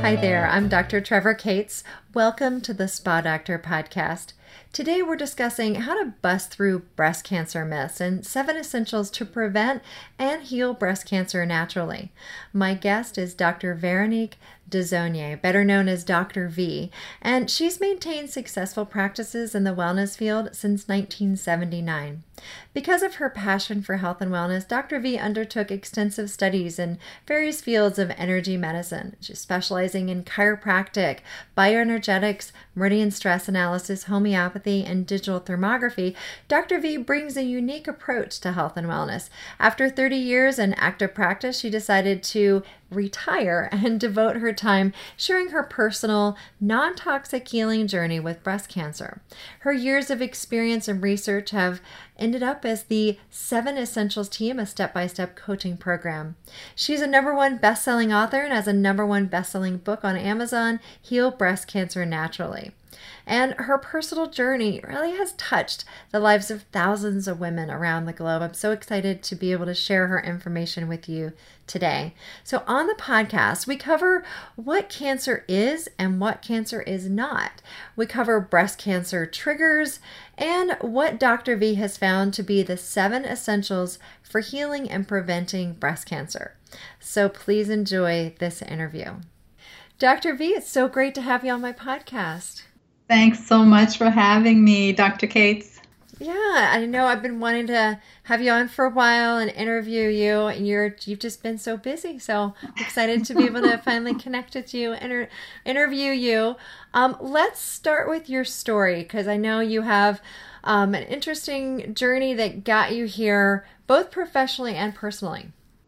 Hi there, I'm Dr. Trevor Cates. Welcome to the Spa Doctor podcast. Today we're discussing how to bust through breast cancer myths and 7 essentials to prevent and heal breast cancer naturally. My guest is Dr. Veronique Desaulniers, better known as Dr. V, and she's maintained successful practices in the wellness field since 1979. Because of her passion for health and wellness, Dr. V undertook extensive studies in various fields of energy medicine. She's specializing in chiropractic, bioenergetics, meridian stress analysis, homeopathy, and digital thermography. Dr. V brings a unique approach to health and wellness. After 30 years in active practice, she decided to retire and devote her time sharing her personal, non-toxic healing journey with breast cancer. Her years of experience and research have ended up as the 7 Essentials Team, a step-by-step coaching program. She's a #1 best-selling author and has a #1 best-selling book on Amazon, Heal Breast Cancer Naturally. And her personal journey really has touched the lives of thousands of women around the globe. I'm so excited to be able to share her information with you today. So on the podcast, we cover what cancer is and what cancer is not. We cover breast cancer triggers and what Dr. V has found to be the 7 essentials for healing and preventing breast cancer. So please enjoy this interview. Dr. V, it's so great to have you on my podcast. Thanks so much for having me, Dr. Cates. Yeah, I know I've been wanting to have you on for a while and interview you, and you've just been so busy. So I'm excited to be able to finally connect with you and interview you. Let's start with your story, because I know you have an interesting journey that got you here, both professionally and personally.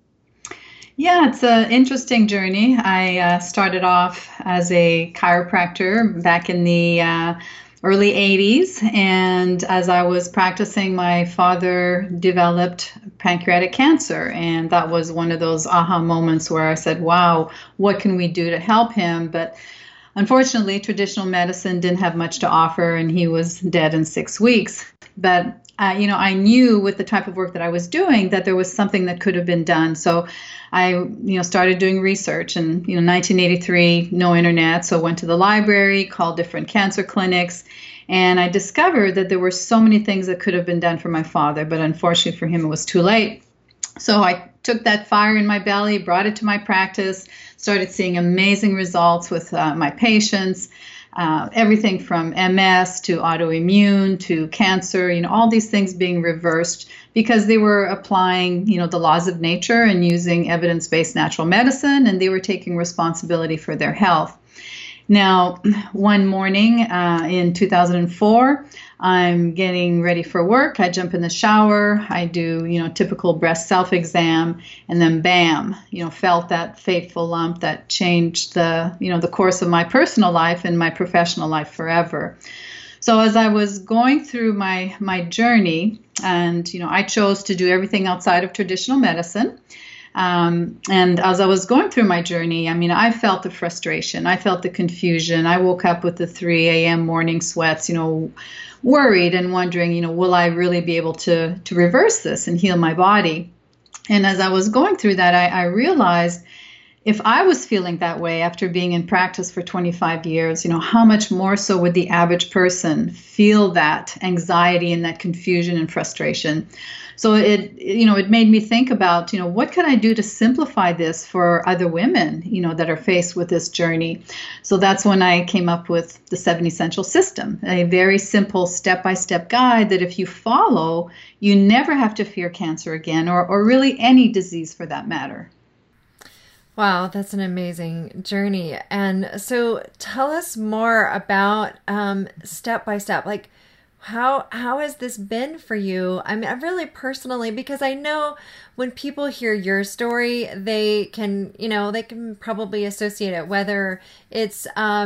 Yeah, it's an interesting journey. I started off as a chiropractor back in the early 80s. And as I was practicing, my father developed pancreatic cancer. And that was one of those aha moments where I said, wow, what can we do to help him? But unfortunately, traditional medicine didn't have much to offer, and he was dead in 6 weeks. But I knew with the type of work that I was doing that there was something that could have been done. So I, started doing research, and, 1983, no internet. So I went to the library, called different cancer clinics, and I discovered that there were so many things that could have been done for my father, but unfortunately for him, it was too late. So I took that fire in my belly, brought it to my practice, started seeing amazing results with my patients. Everything from MS to autoimmune to cancer, all these things being reversed because they were applying, the laws of nature and using evidence-based natural medicine, and they were taking responsibility for their health. Now, one morning in 2004, I'm getting ready for work. I jump in the shower. I do, typical breast self-exam, and then bam, felt that fateful lump that changed the course of my personal life and my professional life forever. So as I was going through my journey, and, I chose to do everything outside of traditional medicine. And as I was going through my journey, I felt the frustration. I felt the confusion. I woke up with the 3 a.m. morning sweats, worried and wondering, will I really be able to reverse this and heal my body? And as I was going through that, I realized if I was feeling that way after being in practice for 25 years, how much more so would the average person feel that anxiety and that confusion and frustration? So it made me think about, what can I do to simplify this for other women, that are faced with this journey? So that's when I came up with the 7 Essential System, a very simple step-by-step guide that if you follow, you never have to fear cancer again, or really any disease for that matter. Wow, that's an amazing journey. And so tell us more about step by step, like how has this been for you? Really personally, because I know when people hear your story, they can probably associate it, whether it's,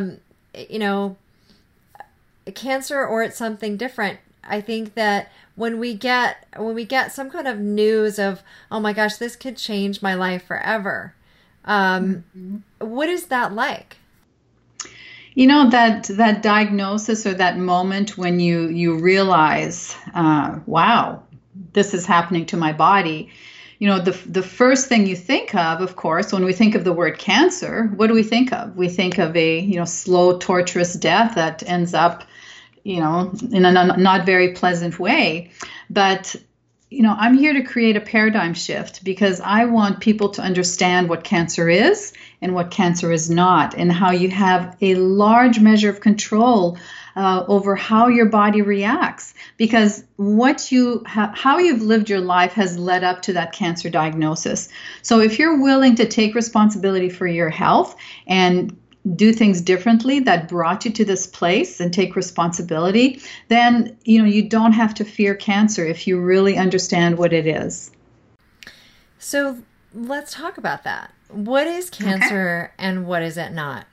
cancer or it's something different. I think that when we get some kind of news of, oh my gosh, this could change my life forever. What is that like? That diagnosis or that moment when you realize, wow, this is happening to my body. the first thing you think of course, when we think of the word cancer, what do we think of? We think of a, slow, torturous death that ends up, in a not very pleasant way. But, I'm here to create a paradigm shift because I want people to understand what cancer is and what cancer is not, and how you have a large measure of control over how your body reacts, because how you've lived your life has led up to that cancer diagnosis. So if you're willing to take responsibility for your health and do things differently that brought you to this place and take responsibility, then you don't have to fear cancer if you really understand what it is. So let's talk about that. What is cancer and what is it not?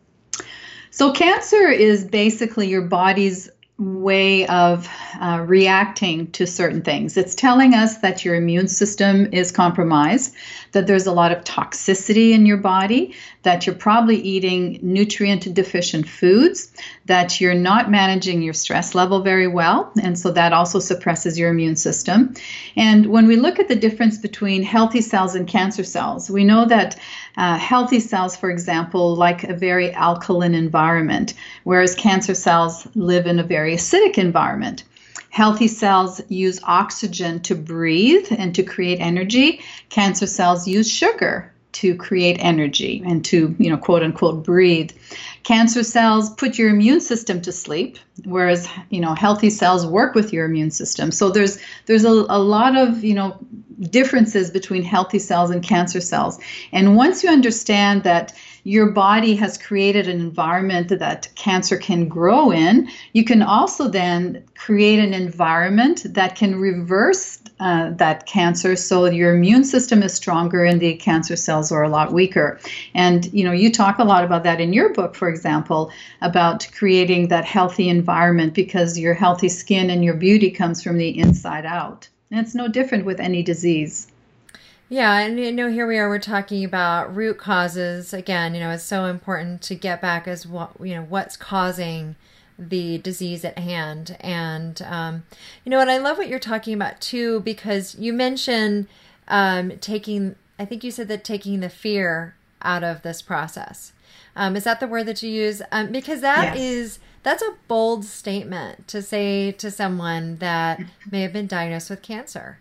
So cancer is basically your body's way of reacting to certain things. It's telling us that your immune system is compromised, that there's a lot of toxicity in your body, that you're probably eating nutrient deficient foods, that you're not managing your stress level very well, and so that also suppresses your immune system. And when we look at the difference between healthy cells and cancer cells, we know that healthy cells, for example, like a very alkaline environment, whereas cancer cells live in a very acidic environment. Healthy cells use oxygen to breathe and to create energy. Cancer cells use sugar to create energy and to, quote unquote, breathe. Cancer cells put your immune system to sleep, whereas, healthy cells work with your immune system. So there's a lot of, differences between healthy cells and cancer cells. And once you understand that your body has created an environment that cancer can grow in, you can also then create an environment that can reverse that cancer, so your immune system is stronger and the cancer cells are a lot weaker. And you talk a lot about that in your book, for example, about creating that healthy environment, because your healthy skin and your beauty comes from the inside out. And it's no different with any disease. Yeah, and here we are, we're talking about root causes. Again, it's so important to get back as what's causing the disease at hand. And, and I love what you're talking about too, because you mentioned I think you said that taking the fear out of this process. Is that the word that you use? Because that's a bold statement to say to someone that may have been diagnosed with cancer.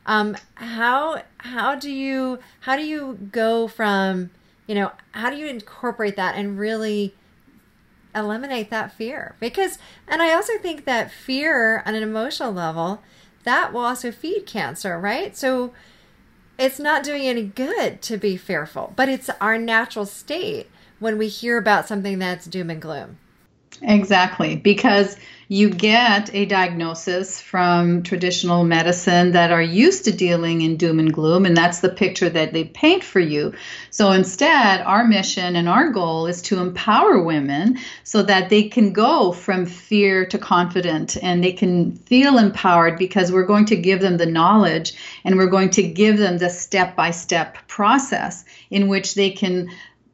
How do you go from, how do you incorporate that and really eliminate that fear? And I also think that fear on an emotional level, that will also feed cancer, right? So it's not doing any good to be fearful, but it's our natural state when we hear about something that's doom and gloom. Exactly, because you get a diagnosis from traditional medicine that are used to dealing in doom and gloom, and that's the picture that they paint for you. So instead, our mission and our goal is to empower women so that they can go from fear to confident, and they can feel empowered, because we're going to give them the knowledge and we're going to give them the step-by-step process in which they can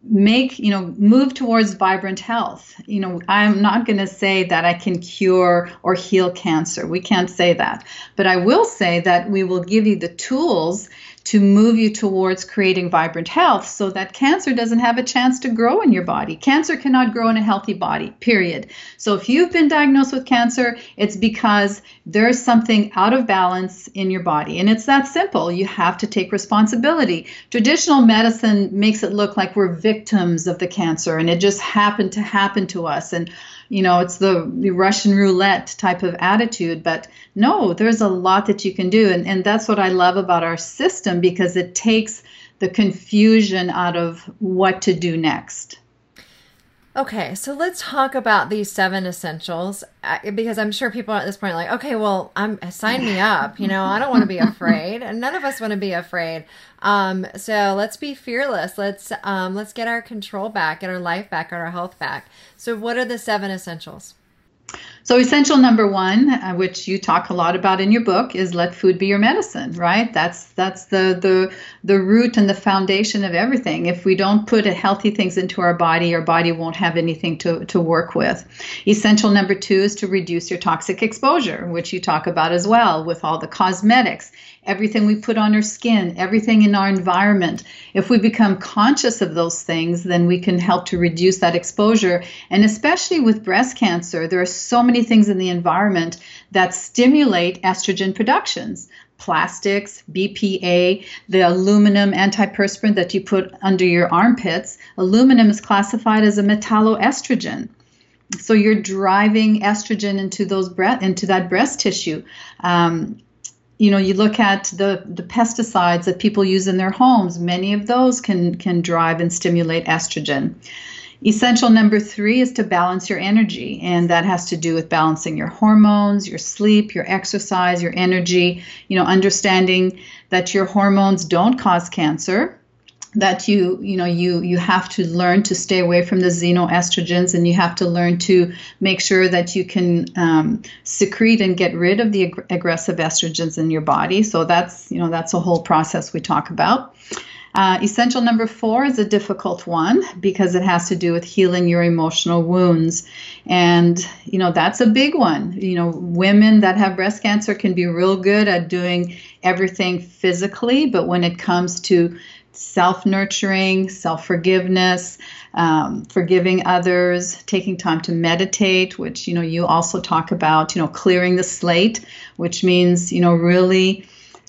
move towards vibrant health. I'm not going to say that I can cure or heal cancer. We can't say that. But I will say that we will give you the tools to move you towards creating vibrant health so that cancer doesn't have a chance to grow in your body. Cancer cannot grow in a healthy body, period. So if you've been diagnosed with cancer, it's because there's something out of balance in your body. And it's that simple. You have to take responsibility. Traditional medicine makes it look like we're victims of the cancer and it just happened to happen to us. And it's the Russian roulette type of attitude. But no, there's a lot that you can do. And that's what I love about our system, because it takes the confusion out of what to do next. Okay, so let's talk about these 7 essentials, because I'm sure people at this point are like, okay, well, sign me up. I don't want to be afraid, and none of us want to be afraid. So let's be fearless. Let's get our control back, get our life back, get our health back. So what are the 7 essentials? So essential number one, which you talk a lot about in your book, is let food be your medicine, right? That's the root and the foundation of everything. If we don't put healthy things into our body won't have anything to work with. Essential number two is to reduce your toxic exposure, which you talk about as well, with all the cosmetics, everything we put on our skin, everything in our environment. If we become conscious of those things, then we can help to reduce that exposure. And especially with breast cancer, there are so many things in the environment that stimulate estrogen productions. Plastics, BPA, the aluminum antiperspirant that you put under your armpits. Aluminum is classified as a metalloestrogen. So you're driving estrogen into that breast tissue. You look at the pesticides that people use in their homes. Many of those can drive and stimulate estrogen. Essential number three is to balance your energy, and that has to do with balancing your hormones, your sleep, your exercise, your energy, understanding that your hormones don't cause cancer, that you have to learn to stay away from the xenoestrogens, and you have to learn to make sure that you can secrete and get rid of the aggressive estrogens in your body. So that's a whole process we talk about. Essential number four is a difficult one because it has to do with healing your emotional wounds. And, that's a big one. Women that have breast cancer can be real good at doing everything physically, but when it comes to self-nurturing, self-forgiveness, forgiving others, taking time to meditate, which, you also talk about, clearing the slate, which means, really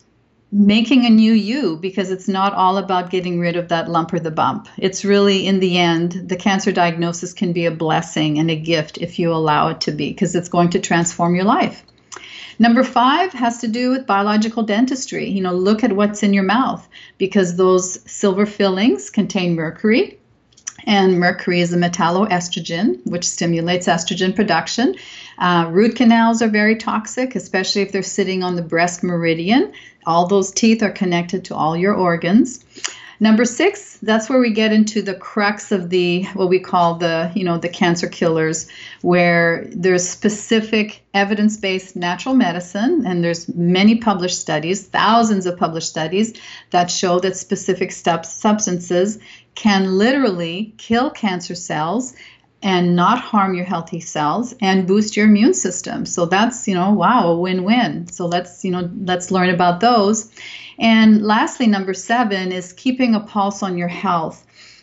making a new you, because it's not all about getting rid of that lump or the bump. It's really, in the end, the cancer diagnosis can be a blessing and a gift if you allow it to be, because it's going to transform your life. Number five has to do with biological dentistry. Look at what's in your mouth, because those silver fillings contain mercury. And mercury is a metalloestrogen, which stimulates estrogen production. Root canals are very toxic, especially if they're sitting on the breast meridian. All those teeth are connected to all your organs. Number six, that's where we get into the crux of what we call the cancer killers, where there's specific evidence-based natural medicine, and there's many published studies, thousands of published studies that show that specific substances can literally kill cancer cells and not harm your healthy cells and boost your immune system. So that's, wow, a win-win. So let's learn about those. And lastly, number seven is keeping a pulse on your health.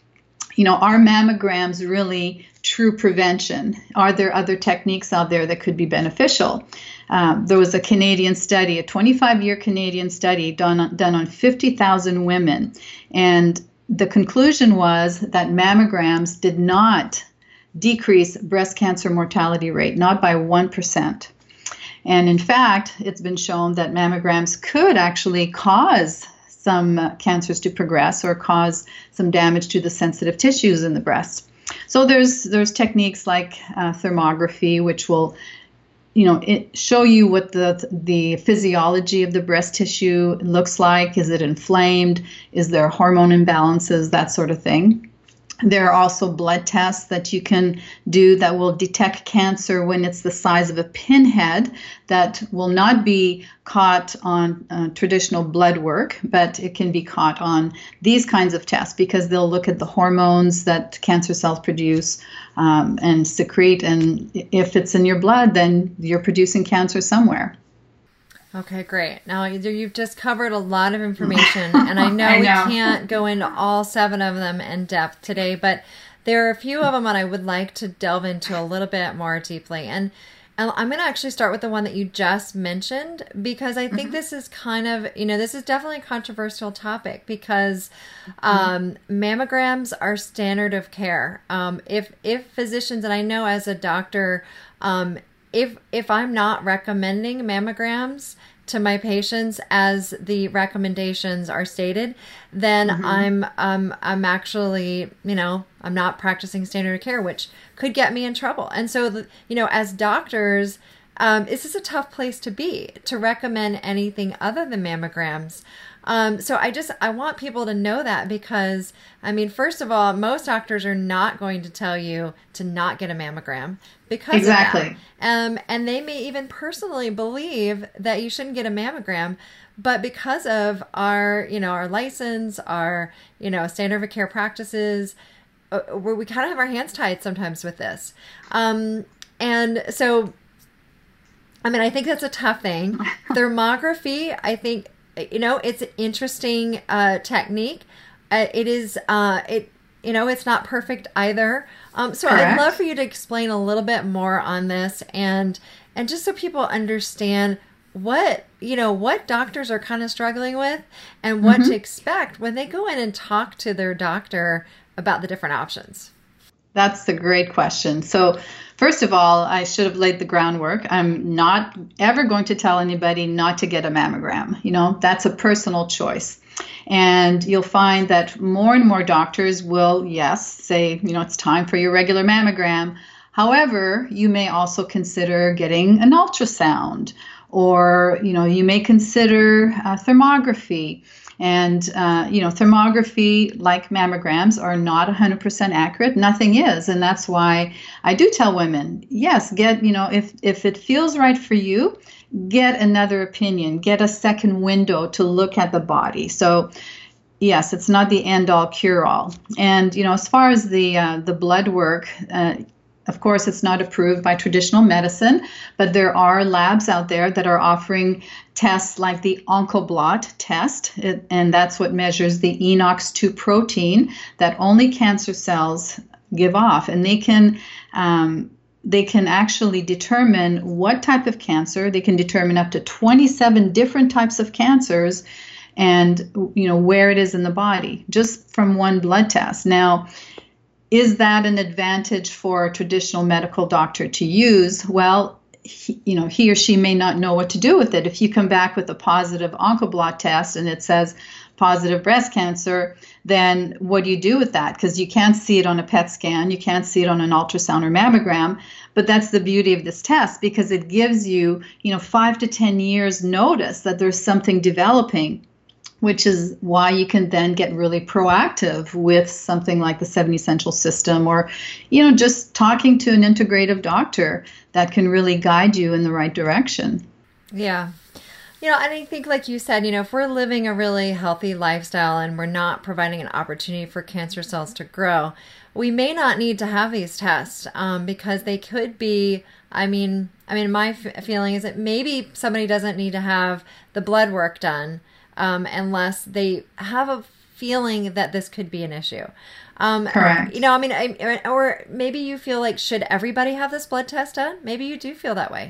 Are mammograms really true prevention? Are there other techniques out there that could be beneficial? There was a Canadian study, a 25-year Canadian study done on 50,000 women. And the conclusion was that mammograms did not decrease breast cancer mortality rate, not by 1%. And in fact, it's been shown that mammograms could actually cause some cancers to progress or cause some damage to the sensitive tissues in the breast. So there's techniques like thermography, which will show you what the physiology of the breast tissue looks like. Is it inflamed? Is there hormone imbalances? That sort of thing. There are also blood tests that you can do that will detect cancer when it's the size of a pinhead, that will not be caught on traditional blood work, but it can be caught on these kinds of tests, because they'll look at the hormones that cancer cells produce and secrete. And if it's in your blood, then you're producing cancer somewhere. Okay, great. Now, you've just covered a lot of information, and I know we can't go into all seven of them in depth today, but there are a few of them that I would like to delve into a little bit more deeply. And I'm going to actually start with the one that you just mentioned, because I think this is kind of, this is definitely a controversial topic, because mammograms are standard of care. If physicians, and I know as a doctor, if I'm not recommending mammograms to my patients as the recommendations are stated, then I'm actually, I'm not practicing standard of care, which could get me in trouble. And so, as doctors, this is a tough place to be to recommend anything other than mammograms. So I want people to know that, because, I mean, first of all, most doctors are not going to tell you to not get a mammogram because exactly. of that. And they may even personally believe that you shouldn't get a mammogram, but because of our, our license, our, standard of care practices, where we kind of have our hands tied sometimes with this. And so, I mean, I think that's a tough thing. Thermography, I think, it's an interesting technique. It is, it's not perfect either. So Correct. I'd love for you to explain a little bit more on this, and just so people understand what doctors are kind of struggling with, and what to expect when they go in and talk to their doctor about the different options. That's a great question. So first of all, I should have laid the groundwork. I'm not ever going to tell anybody not to get a mammogram. That's a personal choice. And you'll find that more and more doctors will, yes, say, it's time for your regular mammogram. However, you may also consider getting an ultrasound, or, you may consider thermography. And, thermography, like mammograms, are not 100% accurate. Nothing is. And that's why I do tell women, yes, get, if it feels right for you, get another opinion, get a second window to look at the body. So, yes, it's not the end all cure all. And, as far as the blood work, of course, it's not approved by traditional medicine, but there are labs out there that are offering tests like the Oncoblot test, and that's what measures the ENOX2 protein that only cancer cells give off, and they can actually determine what type of cancer. They can determine up to 27 different types of cancers, and where it is in the body just from one blood test. Now, is that an advantage for a traditional medical doctor to use? Well, he or she may not know what to do with it. If you come back with a positive Oncoblot test and it says positive breast cancer, then what do you do with that? Because you can't see it on a PET scan, you can't see it on an ultrasound or mammogram. But that's the beauty of this test, because it gives you, 5 to 10 years notice that there's something developing, which is why you can then get really proactive with something like the 7 Essential system, or, just talking to an integrative doctor that can really guide you in the right direction. Yeah. And I think, like you said, if we're living a really healthy lifestyle and we're not providing an opportunity for cancer cells to grow, we may not need to have these tests, because they could be, my feeling is that maybe somebody doesn't need to have the blood work done, unless they have a feeling that this could be an issue. Correct. Or maybe you feel like, should everybody have this blood test done? Maybe you do feel that way.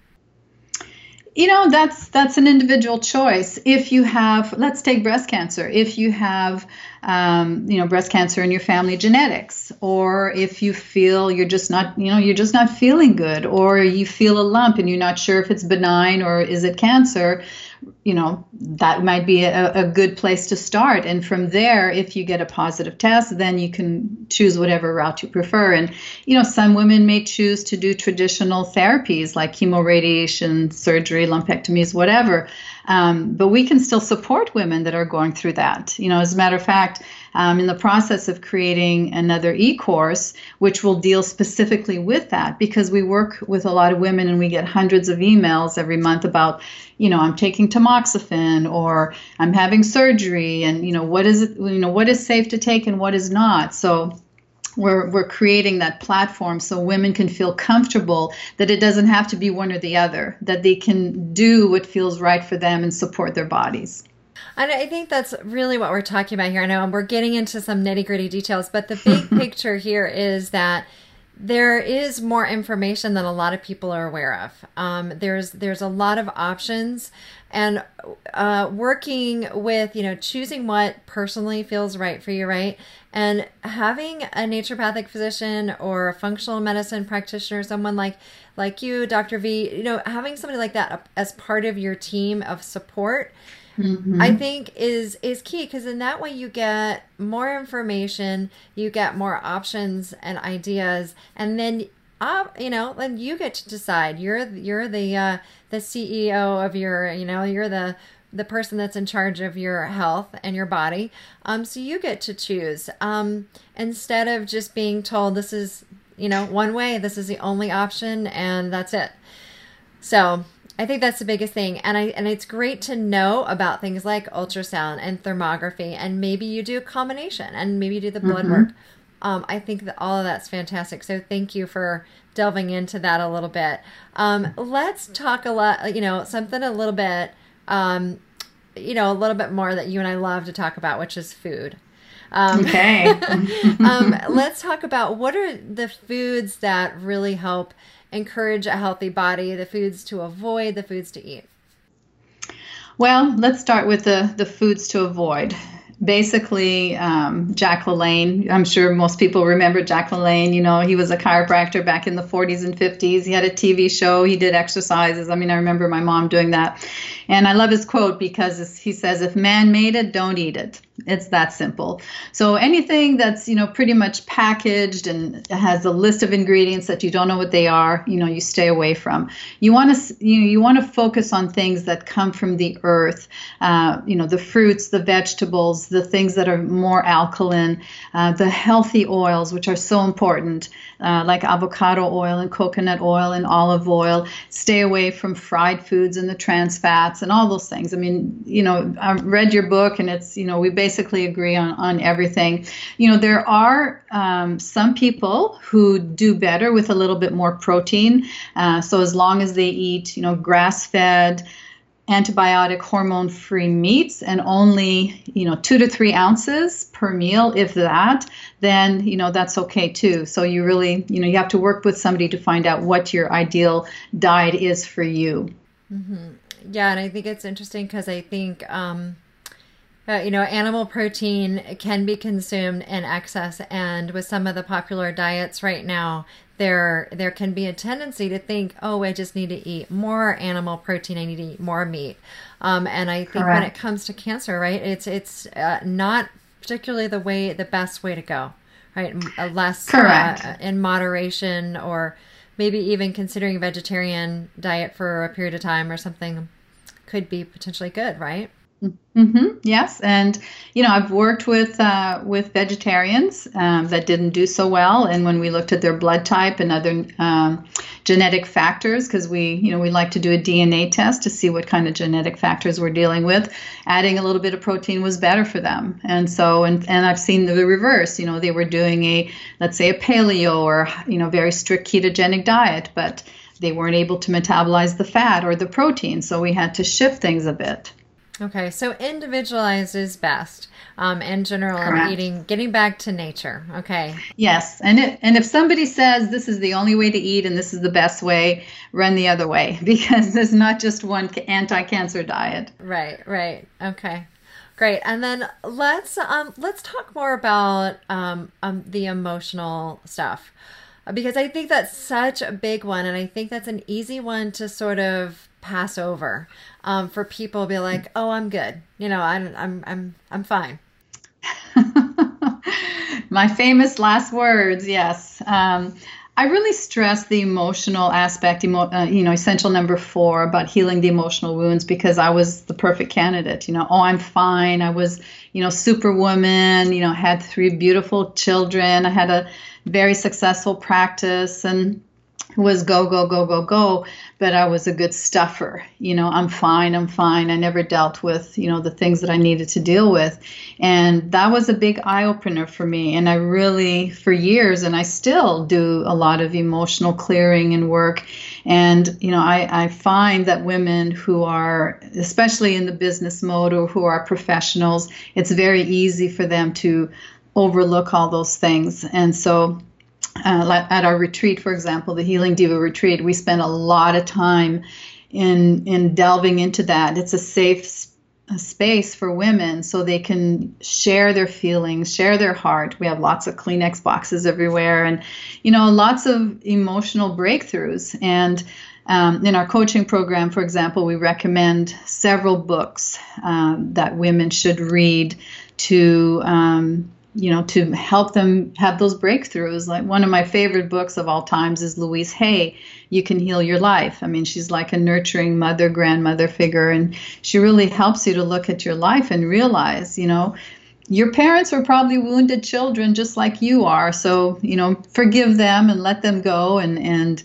That's an individual choice. If you have, let's take breast cancer. If you have, breast cancer in your family genetics, or if you feel you're just not feeling good, or you feel a lump and you're not sure if it's benign or is it cancer, that might be a good place to start. And from there, if you get a positive test, then you can choose whatever route you prefer. And, some women may choose to do traditional therapies like chemoradiation, surgery, lumpectomies, whatever. But we can still support women that are going through that. As a matter of fact, in the process of creating another e-course, which will deal specifically with that, because we work with a lot of women and we get hundreds of emails every month about, I'm taking tamoxifen, or I'm having surgery, and, what is it, what is safe to take and what is not. So we're creating that platform so women can feel comfortable that it doesn't have to be one or the other, that they can do what feels right for them and support their bodies. And I think that's really what we're talking about here. I know we're getting into some nitty-gritty details, but the big picture here is that there is more information than a lot of people are aware of. There's a lot of options, and working with, choosing what personally feels right for you, right? And having a naturopathic physician or a functional medicine practitioner, someone like you, Dr. V, having somebody like that as part of your team of support, I think is key, because in that way you get more information, you get more options and ideas, and then then you get to decide. You're the CEO of your, you're the person that's in charge of your health and your body. So you get to choose, instead of just being told this is, one way, this is the only option and that's it. So I think that's the biggest thing. And it's great to know about things like ultrasound and thermography, and maybe you do a combination and maybe you do the blood work. I think that all of that's fantastic. So thank you for delving into that a little bit. Let's talk something a little bit, a little bit more that you and I love to talk about, which is food. Okay. Let's talk about what are the foods that really help encourage a healthy body, the foods to avoid, the foods to eat. Well, let's start with the foods to avoid. Basically, Jack LaLanne, I'm sure most people remember Jack LaLanne. He was a chiropractor back in the 40s and 50s. He had a TV show. He did exercises. I remember my mom doing that. And I love his quote because he says, if man made it, don't eat it. It's that simple. So anything that's, pretty much packaged and has a list of ingredients that you don't know what they are, you stay away from. You want to focus on things that come from the earth, the fruits, the vegetables, the things that are more alkaline, the healthy oils, which are so important, like avocado oil and coconut oil and olive oil. Stay away from fried foods and the trans fats and all those things. I read your book and it's, we basically agree on everything. There are some people who do better with a little bit more protein. So as long as they eat, grass-fed, antibiotic, hormone-free meats and only, 2 to 3 ounces per meal, if that, then, that's okay too. So you really, you have to work with somebody to find out what your ideal diet is for you. Mm-hmm. Yeah, and I think it's interesting because I think, animal protein can be consumed in excess, and with some of the popular diets right now, there can be a tendency to think, oh, I just need to eat more animal protein, I need to eat more meat, and I think Correct. When it comes to cancer, right, it's not particularly the best way to go, right? Less in moderation, or maybe even considering a vegetarian diet for a period of time or something could be potentially good, right? Mm-hmm. Yes, and I've worked with vegetarians that didn't do so well, and when we looked at their blood type and other genetic factors, because we like to do a DNA test to see what kind of genetic factors we're dealing with, adding a little bit of protein was better for them. And so, and I've seen the reverse. They were doing let's say a paleo or very strict ketogenic diet, but they weren't able to metabolize the fat or the protein, so we had to shift things a bit. Okay, so individualized is best. In general, Correct. Getting back to nature. Okay. Yes, and if somebody says this is the only way to eat and this is the best way, run the other way, because there's not just one anti-cancer diet. Right. Okay, great. And then let's talk more about the emotional stuff, because I think that's such a big one, and I think that's an easy one to sort of pass over. For people to be like, oh, I'm good. I'm fine. My famous last words. Yes. I really stress the emotional aspect, essential number 4 about healing the emotional wounds, because I was the perfect candidate. Oh, I'm fine. I was, superwoman, had 3 beautiful children. I had a very successful practice and was go, but I was a good stuffer. I'm fine. I never dealt with, the things that I needed to deal with. And that was a big eye-opener for me. And I really, for years, and I still do a lot of emotional clearing and work. And, I find that women who are, especially in the business mode or who are professionals, it's very easy for them to overlook all those things. And so at our retreat, for example, the Healing Diva retreat, we spent a lot of time in delving into that. It's a safe space for women so they can share their feelings, share their heart. We have lots of Kleenex boxes everywhere and, lots of emotional breakthroughs. And in our coaching program, for example, we recommend several books that women should read to to help them have those breakthroughs. Like one of my favorite books of all times is Louise Hay, You Can Heal Your Life. I mean, she's like a nurturing mother, grandmother figure, and she really helps you to look at your life and realize, your parents were probably wounded children just like you are. So, forgive them and let them go and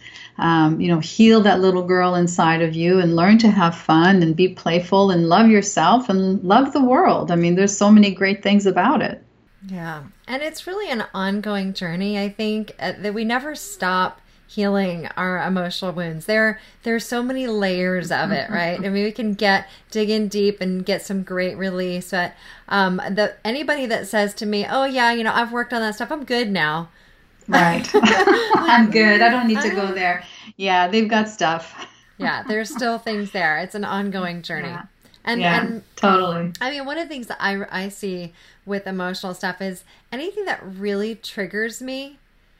heal that little girl inside of you and learn to have fun and be playful and love yourself and love the world. I mean, there's so many great things about it. Yeah. And it's really an ongoing journey, I think, that we never stop healing our emotional wounds. There's so many layers of it, right? I mean, we can dig in deep and get some great release. But anybody that says to me, "Oh yeah, I've worked on that stuff. I'm good now." Right. I'm good. I don't need to go there. Yeah, they've got stuff. Yeah, there's still things there. It's an ongoing journey. Yeah. And Totally. I mean, one of the things that I see with emotional stuff is anything that really triggers me,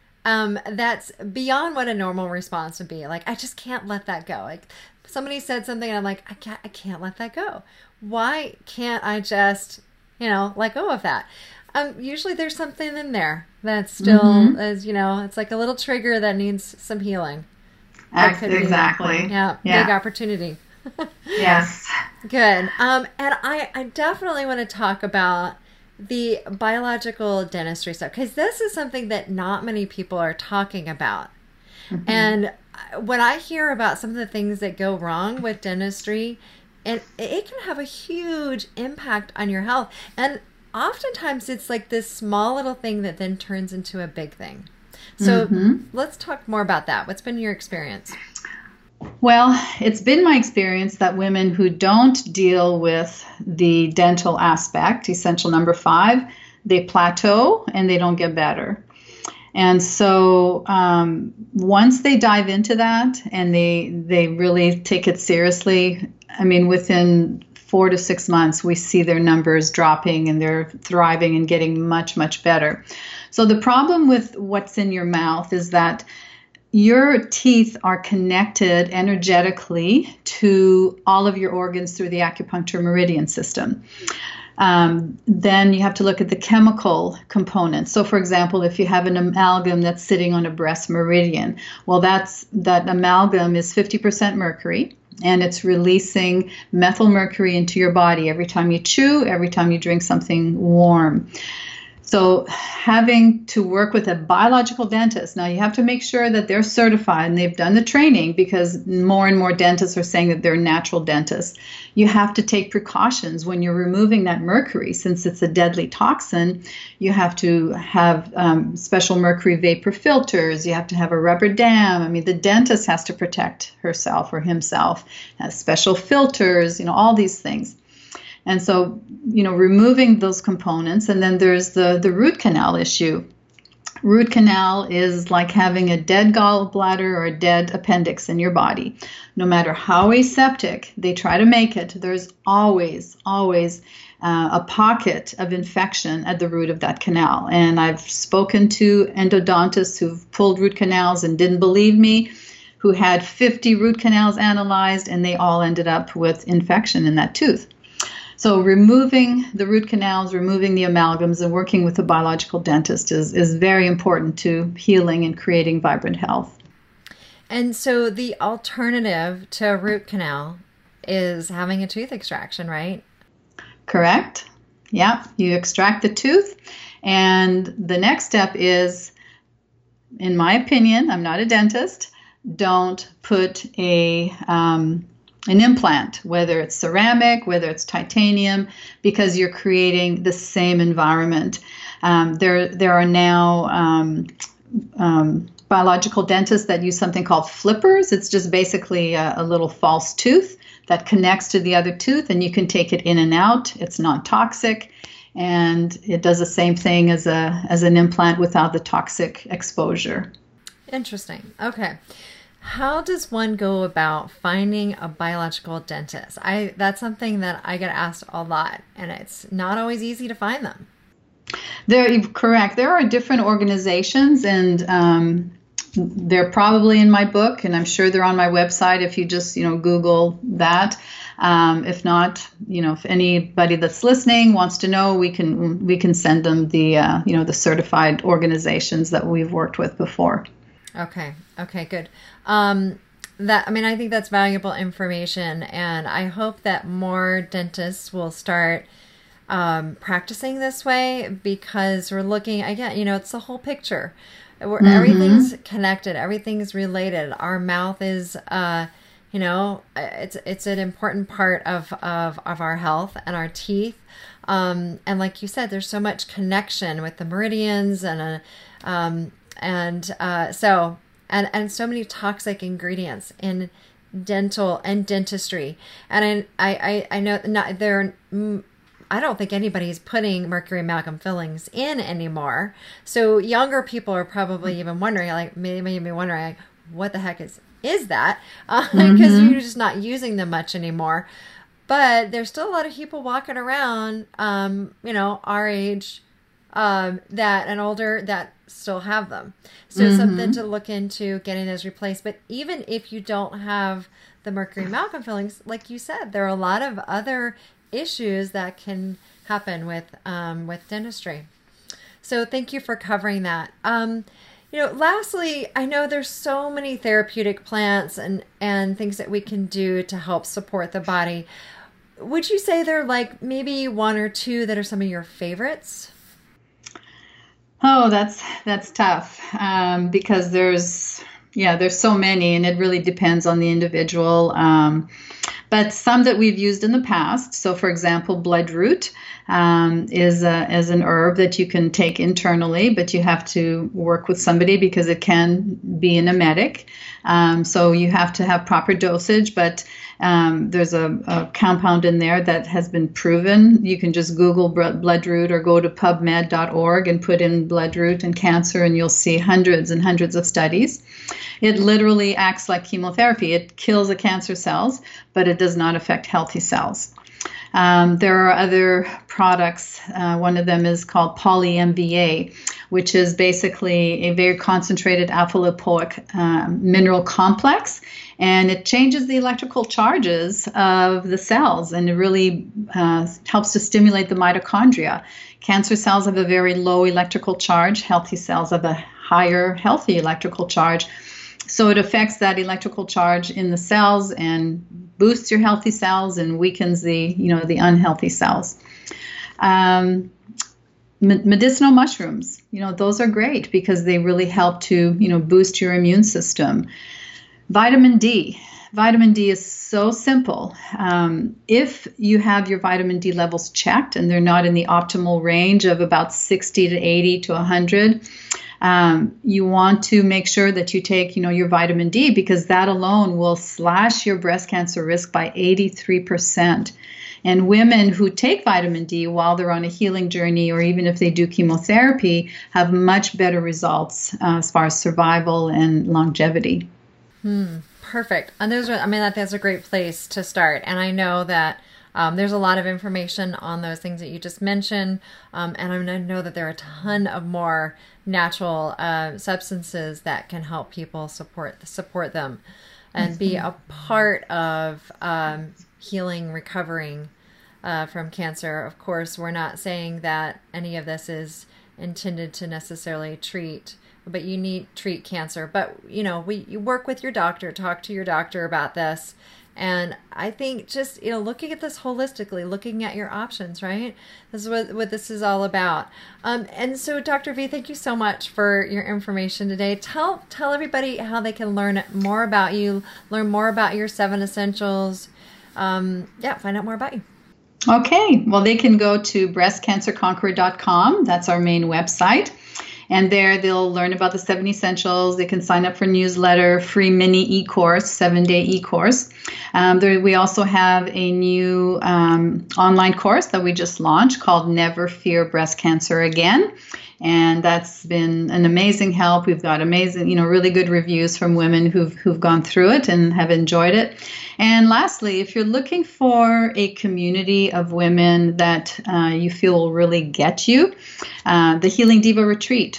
that's beyond what a normal response would be. Like, I just can't let that go. Like, somebody said something and I'm like, I can't let that go. Why can't I just, let go of that? Usually there's something in there that's still, as it's like a little trigger that needs some healing. Exactly. Yeah. Big opportunity. Yes. Good. And I definitely want to talk about the biological dentistry stuff, because this is something that not many people are talking about. Mm-hmm. And when I hear about some of the things that go wrong with dentistry, and it can have a huge impact on your health. And oftentimes it's like this small little thing that then turns into a big thing. So let's talk more about that. What's been your experience? Well, it's been my experience that women who don't deal with the dental aspect, essential number 5, they plateau and they don't get better. And so once they dive into that and they really take it seriously, I mean, within 4 to 6 months, we see their numbers dropping and they're thriving and getting much, much better. So the problem with what's in your mouth is that your teeth are connected energetically to all of your organs through the acupuncture meridian system. Then you have to look at the chemical components. So, for example, if you have an amalgam that's sitting on a breast meridian, well, that amalgam is 50% mercury, and it's releasing methyl mercury into your body every time you chew, every time you drink something warm. So having to work with a biological dentist, now you have to make sure that they're certified and they've done the training, because more and more dentists are saying that they're natural dentists. You have to take precautions when you're removing that mercury. Since it's a deadly toxin, you have to have special mercury vapor filters. You have to have a rubber dam. I mean, the dentist has to protect herself or himself, has special filters, all these things. And so, removing those components, and then there's the root canal issue. Root canal is like having a dead gallbladder or a dead appendix in your body. No matter how aseptic they try to make it, there's always a pocket of infection at the root of that canal. And I've spoken to endodontists who've pulled root canals and didn't believe me, who had 50 root canals analyzed, and they all ended up with infection in that tooth. So removing the root canals, removing the amalgams, and working with a biological dentist is very important to healing and creating vibrant health. And so the alternative to a root canal is having a tooth extraction, right? Correct. Yeah, you extract the tooth, and the next step is, in my opinion, I'm not a dentist, don't put an implant, whether it's ceramic, whether it's titanium, because you're creating the same environment. There are now biological dentists that use something called flippers. It's just basically a little false tooth that connects to the other tooth, and you can take it in and out. It's non-toxic, and it does the same thing as an implant without the toxic exposure. Interesting. Okay. How does one go about finding a biological dentist? That's something that I get asked a lot, and it's not always easy to find them. Correct. There are different organizations, and they're probably in my book, and I'm sure they're on my website if you just Google that. If not, if anybody that's listening wants to know, we can send them the certified organizations that we've worked with before. Okay, good. I think that's valuable information, and I hope that more dentists will start practicing this way, because we're looking again, it's the whole picture. Everything's connected, everything's related. Our mouth is, it's an important part of our health, and our teeth. And like you said, there's so much connection with the meridians and so many toxic ingredients in dental and dentistry. And I know I don't think anybody's putting mercury amalgam fillings in anymore. So younger people are probably even wondering, what the heck is that? Because you're just not using them much anymore. But there's still a lot of people walking around, our age, that and older, that still have them. So something to look into, getting those replaced. But even if you don't have the mercury amalgam fillings, like you said, there are a lot of other issues that can happen with dentistry. So thank you for covering that. Lastly, I know there's so many therapeutic plants and things that we can do to help support the body. Would you say there are like maybe one or two that are some of your favorites? Oh, that's tough, because there's so many, and it really depends on the individual. But some that we've used in the past. So, for example, bloodroot is an herb that you can take internally, but you have to work with somebody because it can be an emetic. So you have to have proper dosage, but there's a compound in there that has been proven. You can just Google bloodroot or go to pubmed.org and put in bloodroot and cancer, and you'll see hundreds and hundreds of studies. It literally acts like chemotherapy. It kills the cancer cells, but it does not affect healthy cells. There are other products. One of them is called poly-MVA, which is basically a very concentrated alpha-lipoic mineral complex, and it changes the electrical charges of the cells, and it really helps to stimulate the mitochondria. Cancer cells have a very low electrical charge. Healthy cells have a higher, healthy electrical charge. So it affects that electrical charge in the cells and boosts your healthy cells and weakens the unhealthy cells. Medicinal mushrooms, those are great because they really help to, boost your immune system. Vitamin D is so simple. If you have your vitamin D levels checked and they're not in the optimal range of about 60 to 80 to 100, you want to make sure that you take, your vitamin D, because that alone will slash your breast cancer risk by 83%. And women who take vitamin D while they're on a healing journey, or even if they do chemotherapy, have much better results as far as survival and longevity. Perfect. And that's a great place to start. And I know that there's a lot of information on those things that you just mentioned. And I know that there are a ton of more natural substances that can help people support them and be a part of healing, recovering from cancer. Of course, we're not saying that any of this is intended to necessarily treat cancer. But, you work with your doctor, talk to your doctor about this. And I think just, looking at this holistically, looking at your options, right? This is what this is all about. And so, Dr. V, thank you so much for your information today. Tell everybody how they can learn more about you, learn more about your 7 essentials. Find out more about you. Okay. Well, they can go to breastcancerconqueror.com. That's our main website. And there they'll learn about the 7 essentials. They can sign up for newsletter, free mini e-course, 7-day e-course. We also have a new online course that we just launched called Never Fear Breast Cancer Again. And that's been an amazing help. We've got amazing, really good reviews from women who've gone through it and have enjoyed it. And lastly, if you're looking for a community of women that you feel will really get you, the Healing Diva Retreat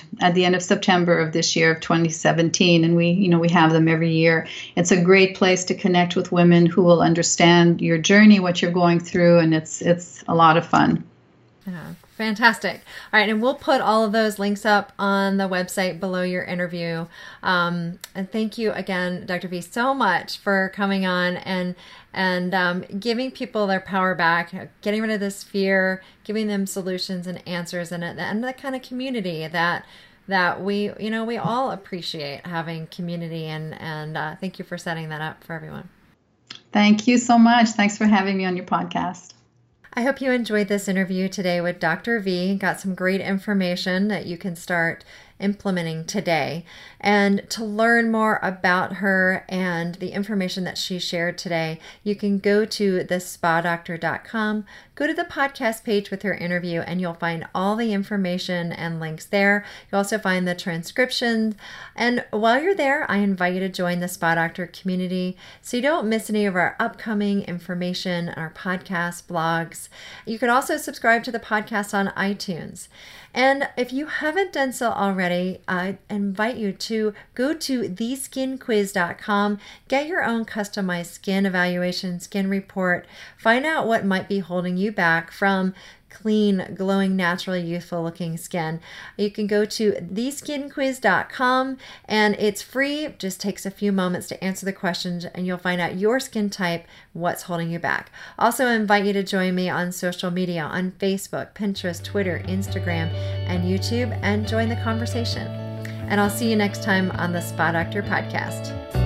launched at the end of September of this year of 2017, and we have them every year. It's a great place to connect with women who will understand your journey, what you're going through, and it's a lot of fun. Yeah, fantastic. All right, and we'll put all of those links up on the website below your interview. And thank you again, Dr. V, so much for coming on and giving people their power back, getting rid of this fear, giving them solutions and answers, and the kind of community that we all appreciate having community, and thank you for setting that up for everyone. Thank you so much. Thanks for having me on your podcast. I hope you enjoyed this interview today with Dr. V. Got some great information that you can start implementing today. And to learn more about her and the information that she shared today, you can go to thespadoctor.com, go to the podcast page with her interview, and you'll find all the information and links there. You'll also find the transcription. And while you're there, I invite you to join the Spa Doctor community so you don't miss any of our upcoming information, our podcasts, blogs. You can also subscribe to the podcast on iTunes. And if you haven't done so already, I invite you to go to theskinquiz.com, get your own customized skin evaluation, skin report, find out what might be holding you back from clean, glowing, naturally youthful looking skin. You can go to theskinquiz.com and it's free. It just takes a few moments to answer the questions and you'll find out your skin type, what's holding you back. Also, I invite you to join me on social media on Facebook, Pinterest, Twitter, Instagram, and YouTube, and join the conversation. And I'll see you next time on the Spa Doctor podcast.